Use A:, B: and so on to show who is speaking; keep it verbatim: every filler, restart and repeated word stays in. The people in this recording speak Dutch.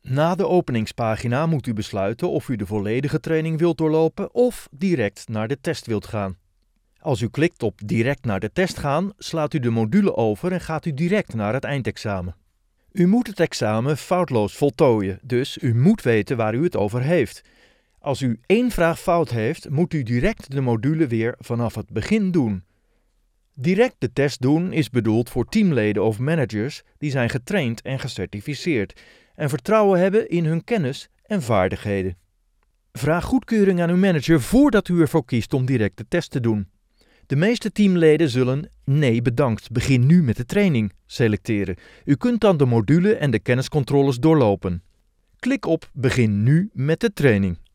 A: Na de openingspagina moet u besluiten of u de volledige training wilt doorlopen of direct naar de test wilt gaan. Als u klikt op direct naar de test gaan, slaat u de module over en gaat u direct naar het eindexamen. U moet het examen foutloos voltooien, dus u moet weten waar u het over heeft. Als u één vraag fout heeft, moet u direct de module weer vanaf het begin doen. Direct de test doen is bedoeld voor teamleden of managers die zijn getraind en gecertificeerd en vertrouwen hebben in hun kennis en vaardigheden. Vraag goedkeuring aan uw manager voordat u ervoor kiest om direct de test te doen. De meeste teamleden zullen "nee bedankt, begin nu met de training" selecteren. U kunt dan de module en de kenniscontroles doorlopen. Klik op "begin nu met de training".